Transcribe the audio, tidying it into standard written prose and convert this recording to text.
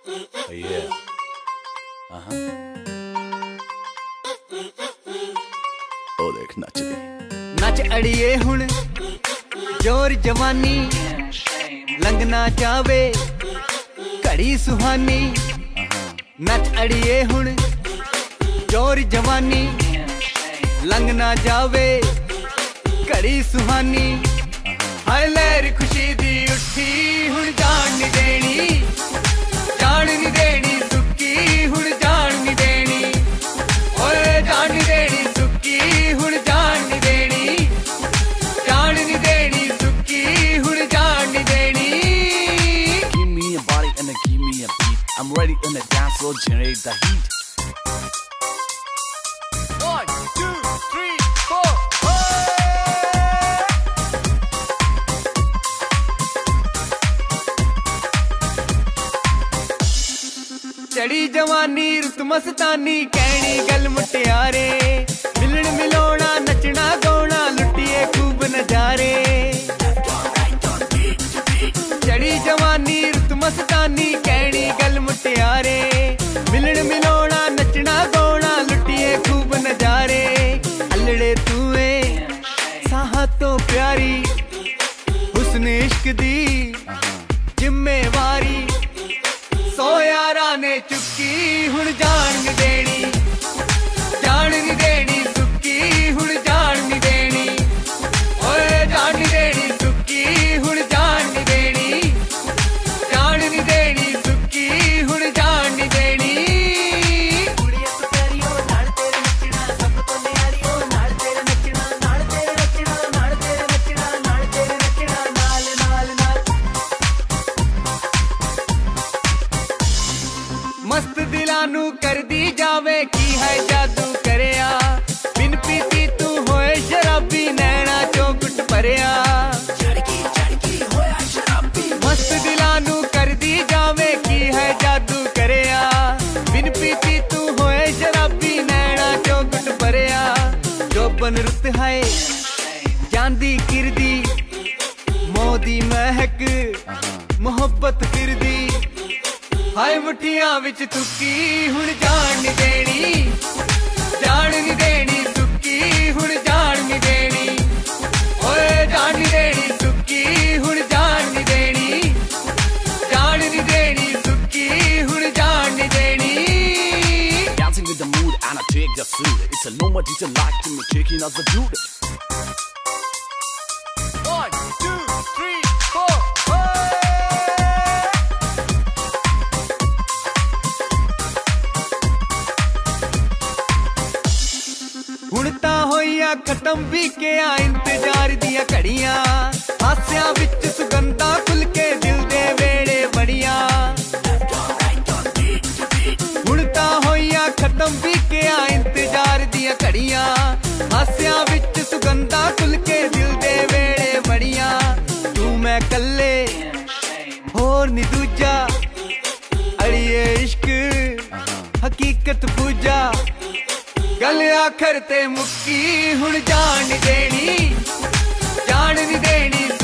Yeah. ओ देख नचदी नच अड़िए हुण जोर जवानी लंघना चावे घड़ी सुहानी। नच अड़िए हुण जोर जवानी लंघना जावे घड़ी सुहानी। हाय लहर खुशी दी उठी हुण जान नी देनी, जान नी देनी सुक्की हुण जान नी देनी। ओए जान नी देनी सुक्की हुण जान नी देनी, जान नी देनी सुक्की हुण जान नी देनी। Give me a body and give me a beat. I'm ready in the dance floor, generate the heat. 1, 2, 3, 4. चढ़ी जवानी रुत मस्तानी कहनी गल मुटियारे। मिलन मिलोना नचना गाना लुटिए खूब नजारे। चढ़ी जवानी रुत मस्तानी कहनी गल मुटियारे। मिलन मिलोना नचना गाना लुटिए खूब नजारे। अल्लड़े तूए साहा तो प्यारी हुस्न इश्क दी जिम्मेवारी। सो यारा ने चुक्की हुण जान नी देनी, जान नी देनी सुक्की हुण जान नी देनी। ओए जान नी देनी सुक्की हुण जान नी देनी, जान नी देनी सुक्की हुण जान नी देनी। कुड़िया तो प्यारी हो नाल तेरे नचना, सब तो न्यारी हो नाल तेरे नचना, नाल तेरे नचना, नाल तेरे नचना, नाल तेरे नचना, नाल नाल नाल। मस्त दिलां नू कर दी जावे की है जादू करया। बिन पीती तू होए शराबी नैना चो गुट भरिया। मस्त दिलां नू कर दी जावे की है जादू करया। बिन पीती तू होए शराबी नैना चो गुट भरिया। जोबन रुत है जांदी किरदी मोदी महक मोहब्बत फिरदी। हाय मुठियां विच तुक्की हुण जान नी देनी, जान नी देनी सुक्की हुण जान नी देनी। ओए जान नी देनी सुक्की हुण जान नी देनी, जान नी देनी सुक्की हुण जान नी देनी। Dancing with the mood and I take the suit. It's a no more teacher like to me taking us the dude. 1, 2, 3, 4. हुण तां होइया खत्म भी क्या इंतजार दिया घड़ियां। हास्यां विच सुगंधा खुल के दिल दे वेड़े बड़िया। हुण तां होइया खत्म भी क्या इंतजार दिया घड़ियां। हास्यां विच सुगंधा खुल के दिल दे वेड़े बड़िया। तू मैं कल्ले होर नी दूजा अड़िए इश्क हकीकत पूजा। गल आखर ते मुक्की हुण जान नी देनी, जान नी देनी।